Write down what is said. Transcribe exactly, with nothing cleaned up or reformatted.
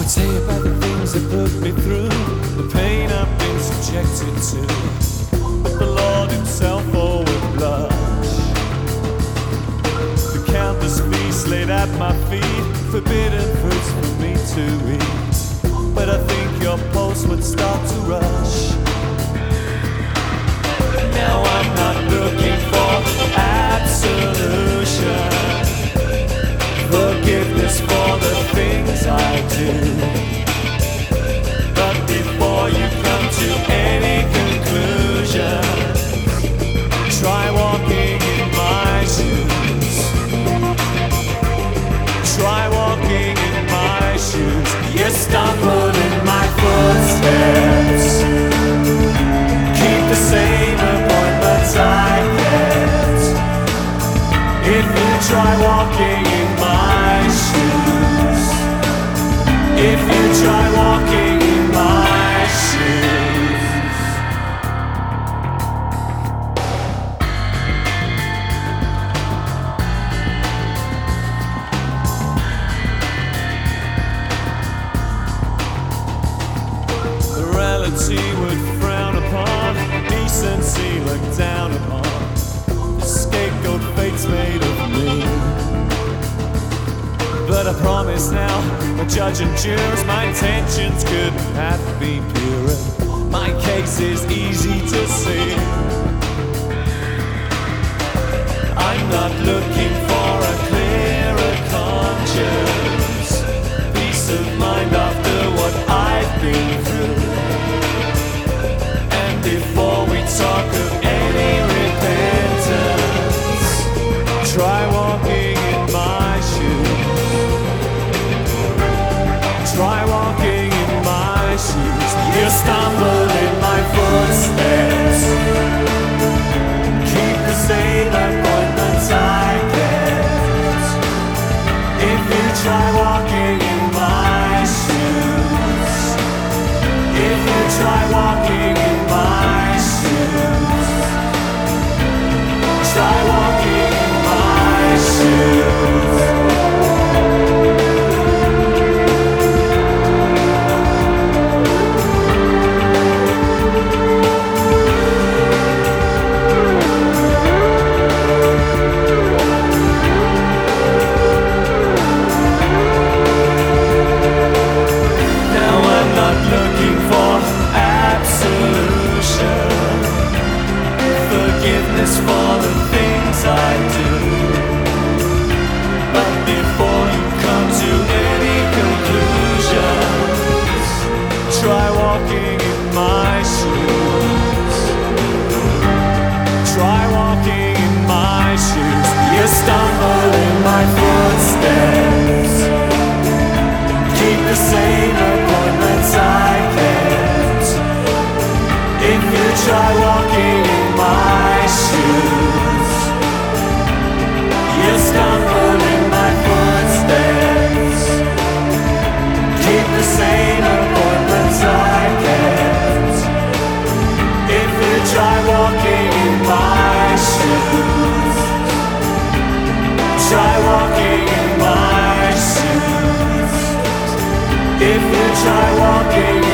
Say about the things that put me through, the pain I've been subjected to. But the Lord himself oh would blush. The countless feasts laid at my feet, forbidden fruits for me to eat. But I think your pulse would start to rush. Now I'm not looking for absolution, forgiveness for the things I do. But before you come to any conclusion, try walking in my shoes. Try walking in my shoes. You stumble in my footsteps, keep the same appointments I kept. If you try walking in my shoes, if you try walking in my shoes. Morality would frown upon, decency looked down upon. The scapegoat fate's made of me. But I promise now, my judge and jurors, my intentions couldn't have been purer. My case is easy to see. I'm not looking for a clearer conscience, peace of mind after what I've been through. And before we talk of any repentance, try walking in my shoes. Try walking in my shoes. You stumble in my footsteps, keep the same appointments I kept. If you try walking in my shoes, if you try walking in my shoes, try walking in my shoes. For the things I do. But before you come to any conclusions, try walking in my shoes. Try walking in my shoes. You stumble in my footsteps, keep the same appointments I kept. If you try walking in my shoes, you stumble in my footsteps, keep the same appointments I kept. If you try walking in my shoes, try walking in my shoes. If you try walking